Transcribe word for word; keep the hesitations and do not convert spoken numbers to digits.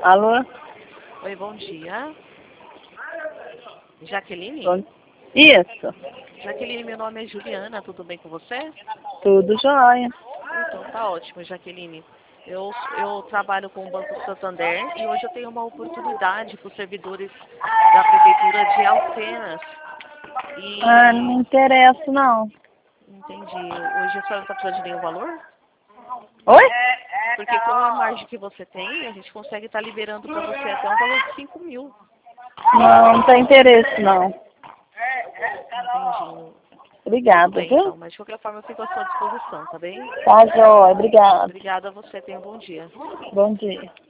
Alô? Oi, bom dia. Jaqueline? Bom... Isso. Jaqueline, meu nome é Juliana, tudo bem com você? Tudo jóia. Então, tá ótimo, Jaqueline. Eu, eu trabalho com o Banco Santander e hoje eu tenho uma oportunidade para os servidores da Prefeitura de Alfenas. E... Ah, não me interessa, não. Entendi. Hoje a senhora não está precisando de nenhum valor? Oi? Porque com a margem que você tem, a gente consegue estar liberando para você até um valor de cinco mil. Não, não tem interesse, não. Entendi. Tudo Obrigada, bem, viu? então. Mas de qualquer forma eu fico à sua disposição, tá bem? Tá jóia, obrigada. Obrigada a você. Tenha um bom dia. Bom dia.